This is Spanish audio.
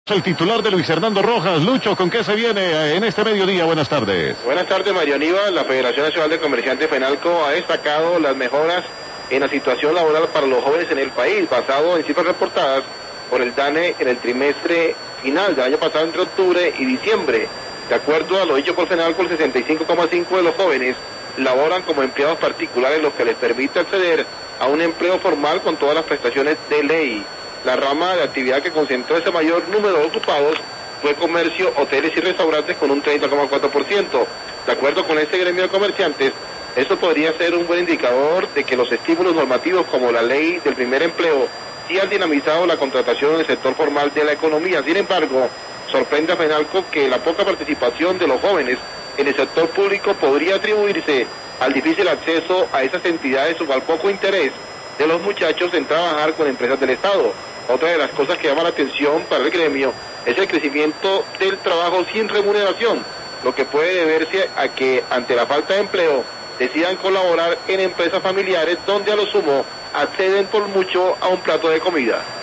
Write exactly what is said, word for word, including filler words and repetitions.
El titular de Luis Hernando Rojas. Lucho, ¿con qué se viene en este mediodía? Buenas tardes. Buenas tardes, Mario Aníbal. La Federación Nacional de Comerciantes FENALCO ha destacado las mejoras en la situación laboral para los jóvenes en el país, basado en cifras reportadas por el DANE en el trimestre final del año pasado, entre octubre y diciembre. De acuerdo a lo dicho por FENALCO, el sesenta y cinco coma cinco por ciento de los jóvenes laboran como empleados particulares, lo que les permite acceder a un empleo formal con todas las prestaciones de ley. La rama de actividad que concentró ese mayor número de ocupados fue comercio, hoteles y restaurantes con un treinta coma cuatro por ciento. De acuerdo con este gremio de comerciantes, esto podría ser un buen indicador de que los estímulos normativos como la ley del primer empleo sí han dinamizado la contratación en el sector formal de la economía. Sin embargo, sorprende a FENALCO que la poca participación de los jóvenes en el sector público podría atribuirse al difícil acceso a esas entidades o al poco interés de los muchachos en trabajar con empresas del Estado. Otra de las cosas que llama la atención para el gremio es el crecimiento del trabajo sin remuneración, lo que puede deberse a que ante la falta de empleo decidan colaborar en empresas familiares donde a lo sumo acceden por mucho a un plato de comida.